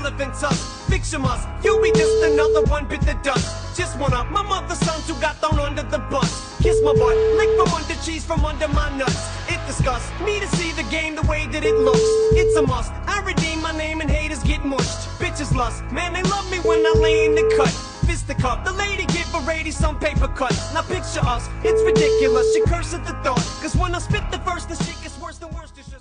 elephant tusk. Fiction must, you'll be just another one bit the dust. Just one of my mother's sons who got thrown under the bus. Kiss my butt, lick from under cheese from under my nuts. It disgusts me to see the game the way that it looks. It's a must, I redeem my name and haters get mushed. Bitches lust, man they love me when I lay in the cut. Fisticuff, the lady give a lady some paper cut. Now picture us, it's ridiculous, she curses the thought. Cause when I spit the verse, the shit gets worse than worse.